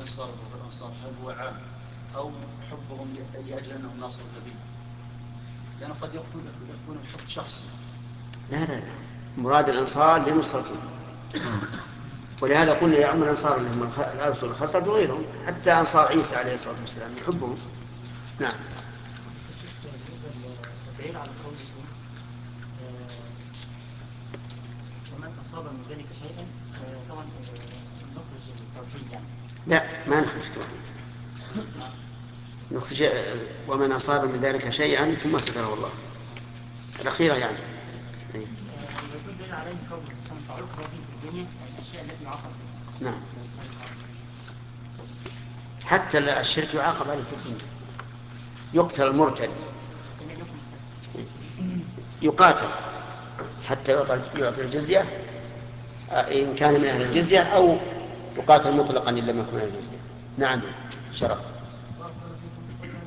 الأنصار هل هو عام أو حبهم لأجل أنهم ناصروا النبي؟ لأنه قد يكون الحب شخصي. لا، مراد الأنصار لنصرته، ولهذا قلنا يا عم الأنصار اللي هم الأوس والخزرج وغيرهم، حتى أنصار عيسى عليه الصلاة والسلام يحبهم. نعم. الدليل على قوله ومن أصاب من ذلك شيئا، طبعا نخرج التوحيد يعني. لا، ما نخرج التوحيد، نخرج ومن أصاب من ذلك شيئا ثم ستره الله، الأخيرة يعني. يكون دليل عليه قوله سبحانه تعاقب به في الدنيا، الأشياء التي يعاقب بها. نعم. حتى الشرك يعاقب عليه في الدنيا، يقتل المرتد، يقاتل حتى يعطي الجزية إن كان من أهل الجزية، أو يقاتل مطلقا إن لم يكن من أهل الجزية. نعم. شرف. بارك الله فيكم.